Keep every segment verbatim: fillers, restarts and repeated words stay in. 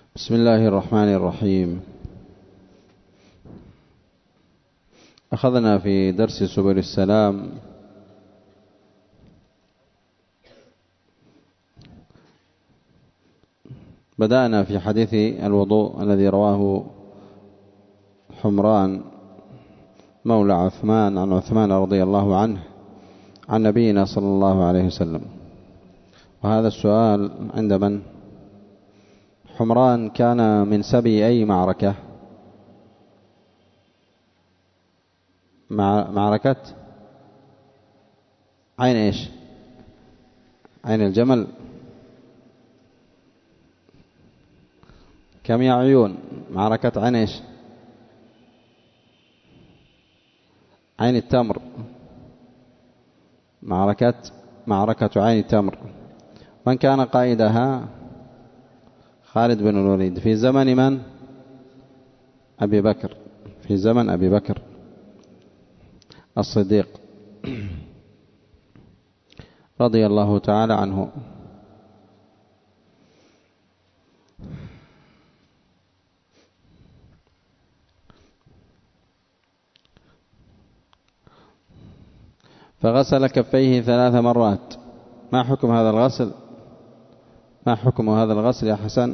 بسم الله الرحمن الرحيم. أخذنا في درس سبل السلام بدأنا في حديث الوضوء الذي رواه حمران مولى عثمان عن عثمان رضي الله عنه عن نبينا صلى الله عليه وسلم. وهذا السؤال عند من؟ حمران كان من سبي أي معركة؟ مع معركة عين إيش؟ عين الجمل. كم يا عيون؟ معركة عين إيش؟ عين التمر. معركة معركة عين التمر. من كان قائدها؟ خالد بن الوليد في زمن من؟ أبي بكر، في زمن أبي بكر الصديق رضي الله تعالى عنه. فغسل كفيه ثلاث مرات. ما حكم هذا الغسل؟ ما حكم هذا الغسل يا حسن؟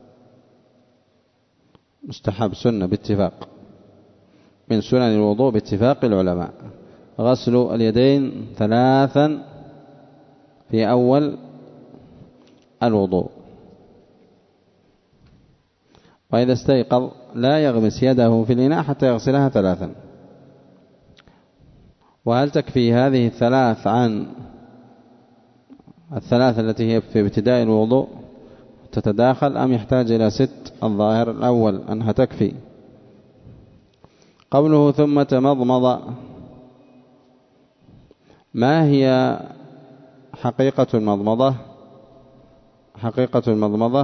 مستحب، سنة باتفاق، من سنن الوضوء باتفاق العلماء. غسل اليدين ثلاثا في أول الوضوء، وإذا استيقظ لا يغمس يده في الإناء حتى يغسلها ثلاثا. وهل تكفي هذه الثلاث عن الثلاث التي هي في ابتداء الوضوء تتداخل، أم يحتاج إلى ست؟ الظاهر الأول أنها تكفي. قوله ثم تمضمض، ما هي حقيقة المضمضة؟ حقيقة المضمضة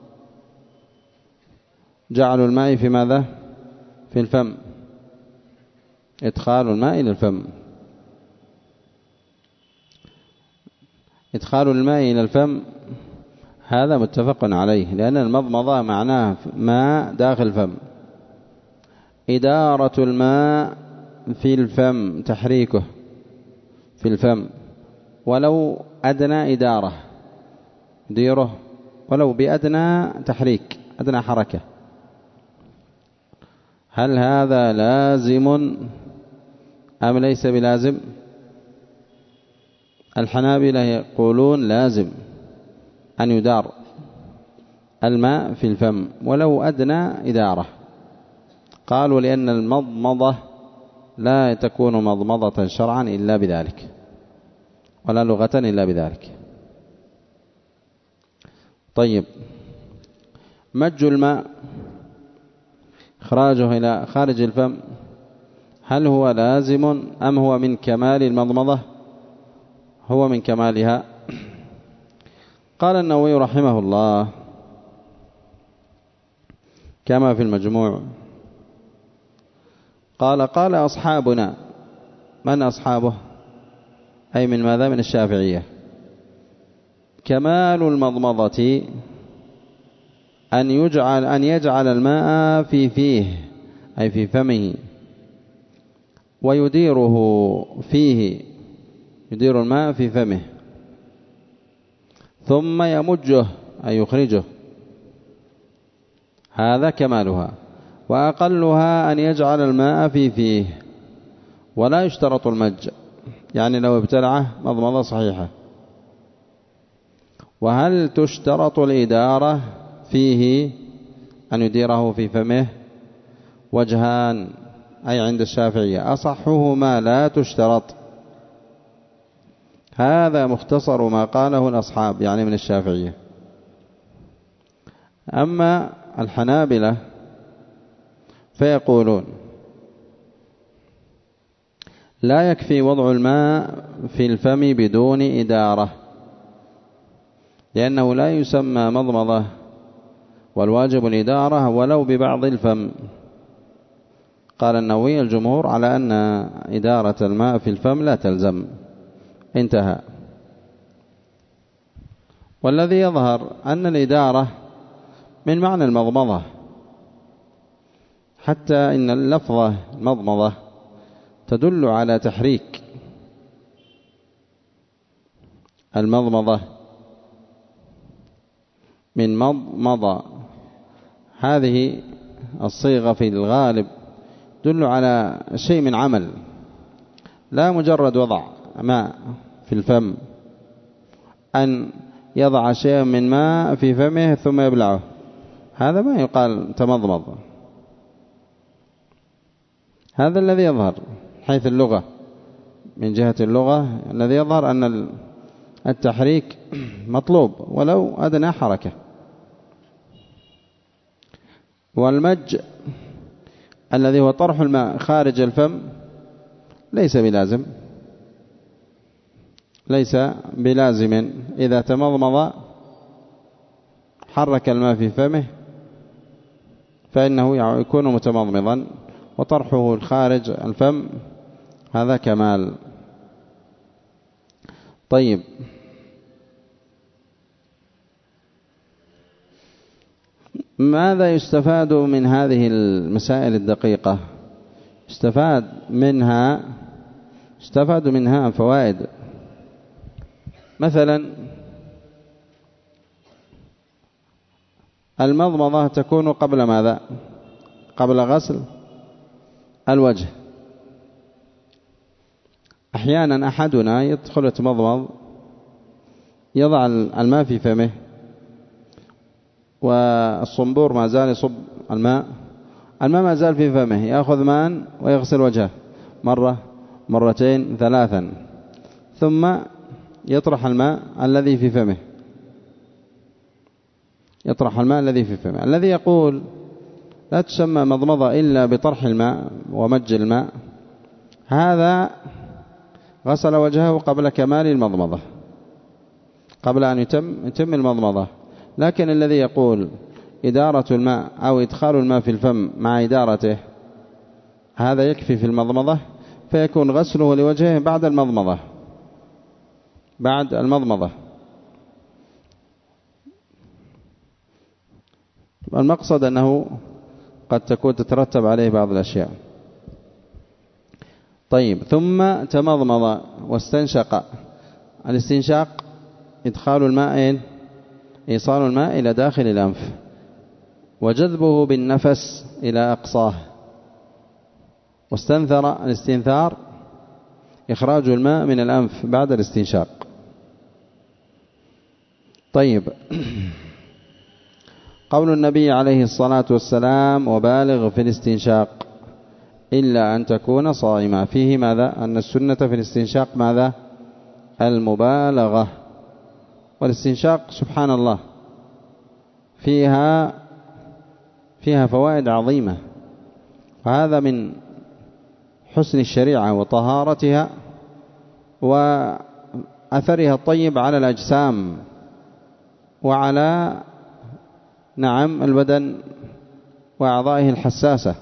جعل الماء في ماذا؟ في الفم، إدخال الماء إلى الفم. إدخال الماء إلى الفم هذا متفق عليه، لأن المضمضة معناه ماء داخل الفم. إدارة الماء في الفم، تحريكه في الفم ولو أدنى إدارة، ديره ولو بأدنى تحريك، أدنى حركة. هل هذا لازم أم ليس بلازم؟ الحنابلة يقولون لازم أن يدار الماء في الفم ولو أدنى إدارة. قالوا لأن المضمضة لا تكون مضمضة شرعا إلا بذلك، ولا لغة إلا بذلك. طيب، مج الماء إخراجه إلى خارج الفم، هل هو لازم أم هو من كمال المضمضة؟ هو من كمالها. قال النووي رحمه الله كما في المجموع، قال قال أصحابنا. من أصحابه؟ أي من ماذا؟ من الشافعية. كمال المضمضة أن يجعل أن يجعل الماء في فيه، أي في فمه، ويديره فيه، يدير الماء في فمه، ثم يمجه أي يخرجه. هذا كمالها. وأقلها أن يجعل الماء في فيه، ولا يشترط المج، يعني لو ابتلعه مضمضة صحيحة. وهل تشترط الإدارة فيه، أن يديره في فمه؟ وجهان، أي عند الشافعية. أصحهما لا تشترط. هذا مختصر ما قاله الأصحاب، يعني من الشافعية. أما الحنابلة فيقولون لا يكفي وضع الماء في الفم بدون إدارة، لأنه لا يسمى مضمضة، والواجب الإدارة ولو ببعض الفم. قال النووي الجمهور على أن إدارة الماء في الفم لا تلزم. انتهى. والذي يظهر أن الإدارة من معنى المضمضة، حتى إن اللفظة المضمضة تدل على تحريك. المضمضة من مضمضة، هذه الصيغة في الغالب تدل على شيء من عمل، لا مجرد وضع ماء في الفم، أن يضع شيء من ماء في فمه ثم يبلعه، هذا ما يقال تمضمض. هذا الذي يظهر حيث اللغة، من جهة اللغة الذي يظهر أن التحريك مطلوب ولو أدنى حركة. والمج الذي هو طرح الماء خارج الفم ليس بلازم، ليس بلازم. إذا تمضمض حرك الماء في فمه فإنه يكون متمضمضا، وطرحه الخارج الفم هذا كمال. طيب، ماذا يستفاد من هذه المسائل الدقيقة؟ استفاد منها استفاد منها فوائد. مثلا المضمضة تكون قبل ماذا؟ قبل غسل الوجه. أحيانا أحدنا يدخل يتمضمض، يضع الماء في فمه والصنبور ما زال يصب الماء، الماء ما زال في فمه، يأخذ ماء ويغسل وجهه مرة مرتين ثلاثا، ثم يطرح الماء الذي في فمه يطرح الماء الذي في فمه. الذي يقول لا تسمى مضمضة إلا بطرح الماء ومج الماء، هذا غسل وجهه قبل كمال المضمضة، قبل أن يتم, يتم المضمضة. لكن الذي يقول إدارة الماء أو إدخال الماء في الفم مع إدارته هذا يكفي في المضمضة، فيكون غسله لوجهه بعد المضمضة بعد المضمضة المقصد أنه قد تكون تترتب عليه بعض الأشياء. طيب، ثم تمضمض واستنشق. الاستنشاق إدخال الماء إيصال الماء إلى داخل الأنف وجذبه بالنفس إلى أقصاه. واستنثر الاستنثار إخراج الماء من الأنف بعد الاستنشاق. طيب، قول النبي عليه الصلاة والسلام وبالغ في الاستنشاق إلا أن تكون صائما، فيه ماذا؟ أن السنة في الاستنشاق ماذا؟ المبالغة. والاستنشاق سبحان الله فيها فيها فوائد عظيمة، وهذا من حسن الشريعة وطهارتها وأثرها الطيب على الأجسام وعلى نعم البدن وأعضائه الحساسة.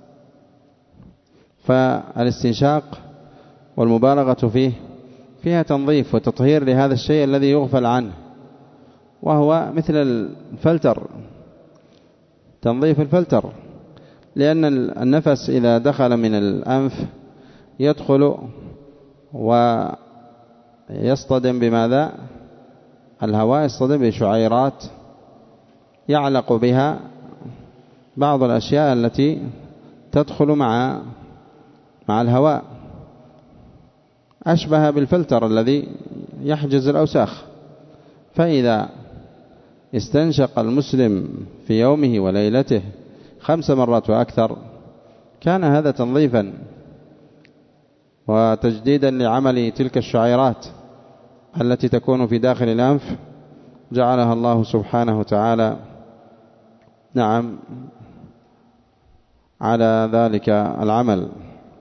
فالاستنشاق والمبالغة فيه فيها تنظيف وتطهير لهذا الشيء الذي يغفل عنه، وهو مثل الفلتر، تنظيف الفلتر، لأن النفس إذا دخل من الأنف يدخل ويصطدم بماذا؟ الهواء يصطدم بشعيرات يعلق بها بعض الأشياء التي تدخل مع مع الهواء، أشبه بالفلتر الذي يحجز الأوساخ. فإذا استنشق المسلم في يومه وليلته خمس مرات وأكثر كان هذا تنظيفا وتجديدا لعمل تلك الشعيرات التي تكون في داخل الأنف، جعلها الله سبحانه وتعالى نعم على ذلك العمل.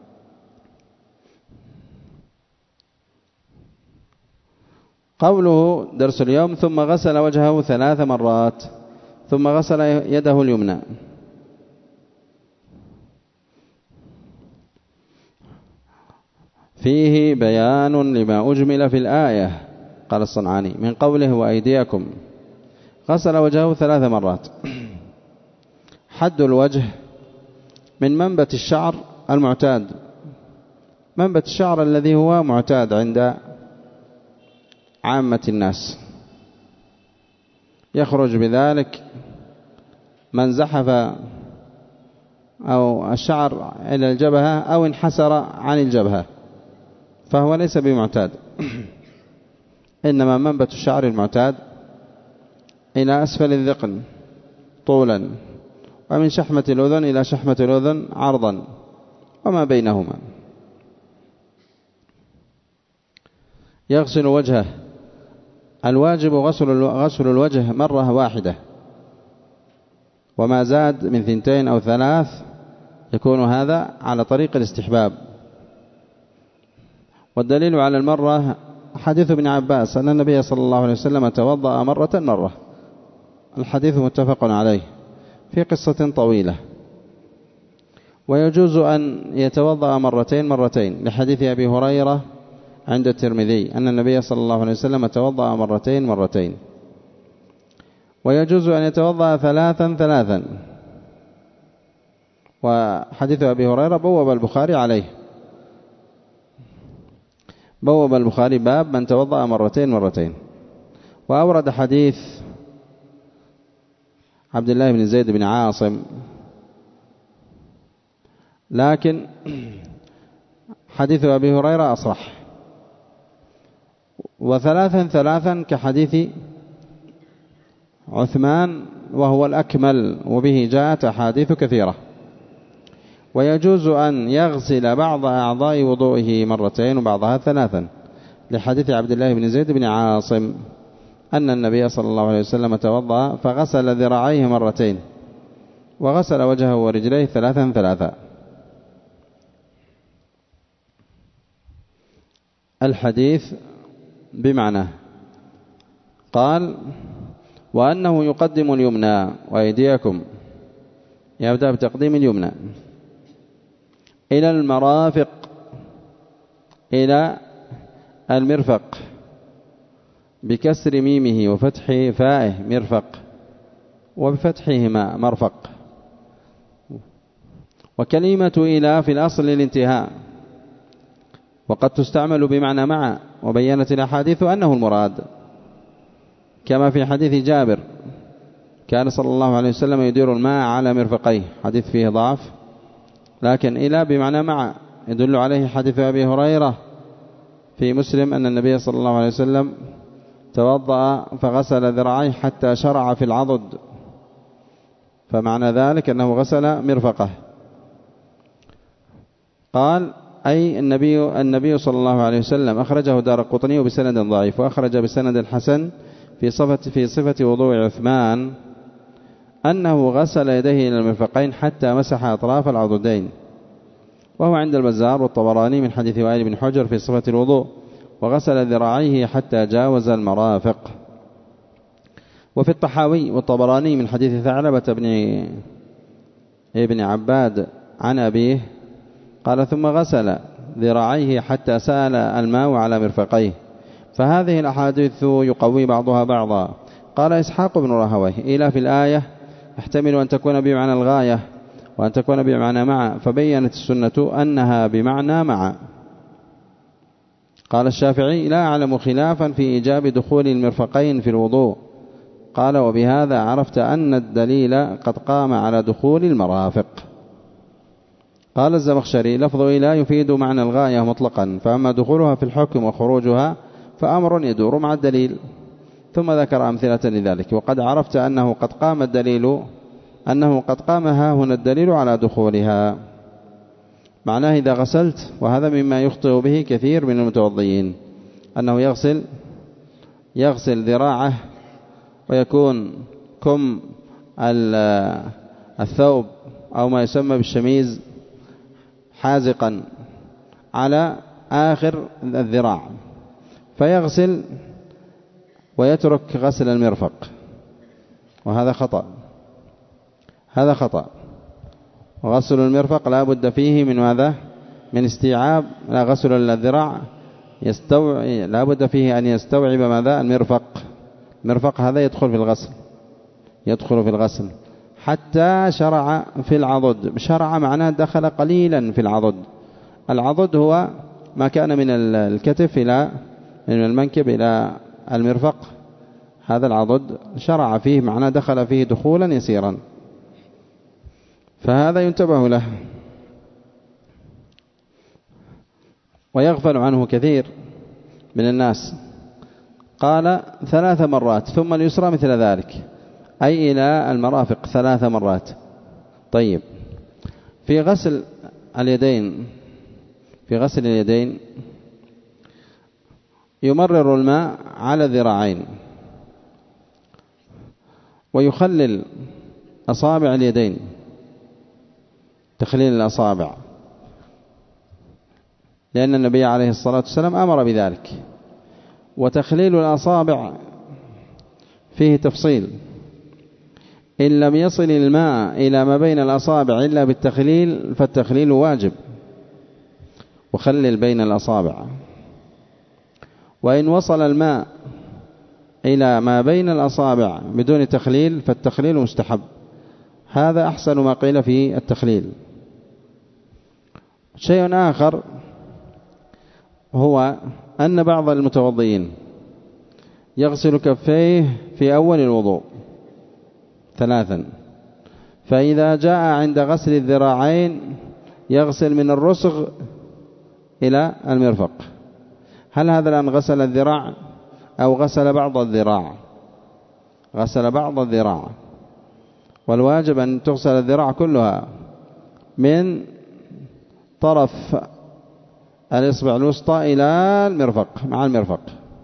قوله درس اليوم ثم غسل وجهه ثلاث مرات ثم غسل يده اليمنى. فيه بيان لما أجمل في الآية. قال الصنعاني من قوله وأيديكم غسل وجهه ثلاث مرات حد الوجه من منبت الشعر المعتاد، منبت الشعر الذي هو معتاد عند عامة الناس، يخرج بذلك من زحف أو الشعر إلى الجبهة أو انحسر عن الجبهة، فهو ليس بمعتاد. إنما منبت الشعر المعتاد إلى أسفل الذقن طولا، ومن شحمة الأذن إلى شحمة الأذن عرضا، وما بينهما. يغسل وجهه، الواجب غسل غسل الوجه مرة واحدة، وما زاد من ثنتين أو ثلاث يكون هذا على طريق الاستحباب. والدليل على المرة حديث ابن عباس أن النبي صلى الله عليه وسلم توضأ مرة مرة، الحديث متفق عليه في قصة طويلة. ويجوز أن يتوضأ مرتين مرتين لحديث أبي هريرة عند الترمذي أن النبي صلى الله عليه وسلم توضأ مرتين مرتين. ويجوز أن يتوضأ ثلاثا ثلاثا، وحديث أبي هريرة بوب البخاري عليه، بوب البخاري باب من توضأ مرتين مرتين. وأورد حديث عبد الله بن زيد بن عاصم، لكن حديث أبي هريرة أصرح. وثلاثا ثلاثا كحديث عثمان وهو الأكمل، وبه جاءت أحاديث كثيرة. ويجوز أن يغسل بعض أعضاء وضوئه مرتين وبعضها ثلاثا لحديث عبد الله بن زيد بن عاصم أن النبي صلى الله عليه وسلم توضأ فغسل ذراعيه مرتين وغسل وجهه ورجليه ثلاثا ثلاثا. الحديث بمعنى قال وأنه يقدم اليمنى وأيديكم، يبدأ بتقديم اليمنى إلى المرافق إلى المرفق بكسر ميمه وفتح فائه مرفق، وبفتحهما مرفق. وكلمة إلى في الأصل الانتهاء، وقد تستعمل بمعنى مع، وبينت الأحاديث أنه المراد، كما في حديث جابر كان صلى الله عليه وسلم يدير الماء على مرفقيه، حديث فيه ضعف، لكن إلى بمعنى مع يدل عليه حديث أبي هريرة في مسلم أن النبي صلى الله عليه وسلم توضأ فغسل ذراعيه حتى شرع في العضد، فمعنى ذلك أنه غسل مرفقه. قال أي النبي النبي صلى الله عليه وسلم أخرجه دارقطني بسند ضعيف، وأخرج بسند الحسن في صفة في صفة وضوء عثمان أنه غسل يديه إلى المرفقين حتى مسح أطراف العضدين، وهو عند البزار والطبراني من حديث وائل بن حجر في صفة الوضوء، وغسل ذراعيه حتى جاوز المرافق. وفي الطحاوي والطبراني من حديث ثعلبة بن ابن عباد عن أبيه قال ثم غسل ذراعيه حتى سال الماء على مرفقيه. فهذه الأحاديث يقوي بعضها بعضا. قال إسحاق بن راهويه إلى في الآية يحتمل أن تكون بمعنى الغاية وأن تكون بمعنى مع، فبينت السنة أنها بمعنى مع. قال الشافعي لا أعلم خلافا في إيجاب دخول المرفقين في الوضوء. قال وبهذا عرفت أن الدليل قد قام على دخول المرافق. قال الزمخشري لفظ إلى يفيد معنى الغاية مطلقا، فأما دخولها في الحكم وخروجها فأمر يدور مع الدليل. ثم ذكر أمثلة لذلك. وقد عرفت أنه قد قام الدليل أنه قد قام ها هنا الدليل على دخولها. معناه إذا غسلت، وهذا مما يخطئ به كثير من المتوضئين، أنه يغسل يغسل ذراعه ويكون كم الثوب أو ما يسمى بالشميز حازقا على آخر الذراع، فيغسل ويترك غسل المرفق، وهذا خطأ. هذا خطأ. وغسل المرفق لا بد فيه من ماذا؟ من استيعاب. لا غسل الذراع يستوعب، لا بد فيه أن يستوعب ماذا؟ المرفق. المرفق هذا يدخل في الغسل، يدخل في الغسل حتى شرع في العضد. شرع معناه دخل قليلا في العضد. العضد هو ما كان من الكتف إلى من المنكب إلى المرفق، هذا العضد شرع فيه معناه دخل فيه دخولا يسيرا، فهذا ينتبه له. ويغفل عنه كثير من الناس. قال ثلاث مرات ثم اليسرى مثل ذلك، أي إلى المرافق ثلاث مرات. طيب، في غسل اليدين في غسل اليدين يمرر الماء على الذراعين ويخلل أصابع اليدين، تخليل الأصابع، لأن النبي عليه الصلاة والسلام أمر بذلك. وتخليل الأصابع فيه تفصيل، إن لم يصل الماء إلى ما بين الأصابع إلا بالتخليل فالتخليل واجب، وخلل بين الأصابع. وإن وصل الماء إلى ما بين الأصابع بدون تخليل فالتخليل مستحب. هذا أحسن ما قيل في التخليل. شيء آخر هو أن بعض المتوضئين يغسل كفيه في أول الوضوء ثلاثا، فإذا جاء عند غسل الذراعين يغسل من الرسغ إلى المرفق. هل هذا الآن غسل الذراع أو غسل بعض الذراع؟ غسل بعض الذراع، والواجب أن تغسل الذراع كلها من طرف الإصبع الوسطى إلى المرفق مع المرفق.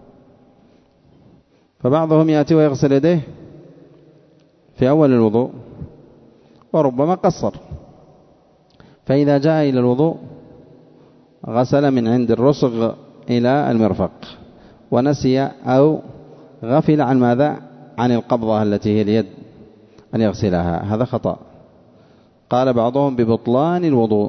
فبعضهم يأتي ويغسل يديه في أول الوضوء وربما قصر، فإذا جاء إلى الوضوء غسل من عند الرسغ إلى المرفق ونسي أو غفل عن ماذا؟ عن القبضة التي هي اليد أن يغسلها، هذا خطأ. قال بعضهم ببطلان الوضوء،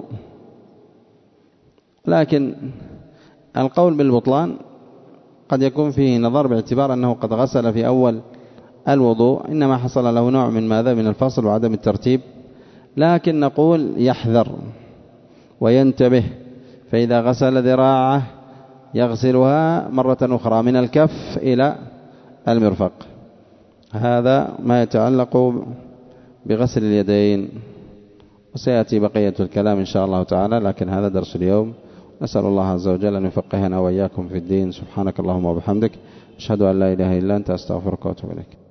لكن القول بالبطلان قد يكون فيه نظر باعتبار أنه قد غسل في أول الوضوء، إنما حصل له نوع من ماذا؟ من الفصل وعدم الترتيب. لكن نقول يحذر وينتبه، فإذا غسل ذراعه يغسلها مرة أخرى من الكف إلى المرفق. هذا ما يتعلق بغسل اليدين، وسيأتي بقية الكلام إن شاء الله تعالى، لكن هذا درس اليوم. نسأل الله عز وجل أن يفقهنا وإياكم في الدين. سبحانك اللهم وبحمدك، أشهد أن لا إله إلا أنت، أستغفرك وأتوب إليك.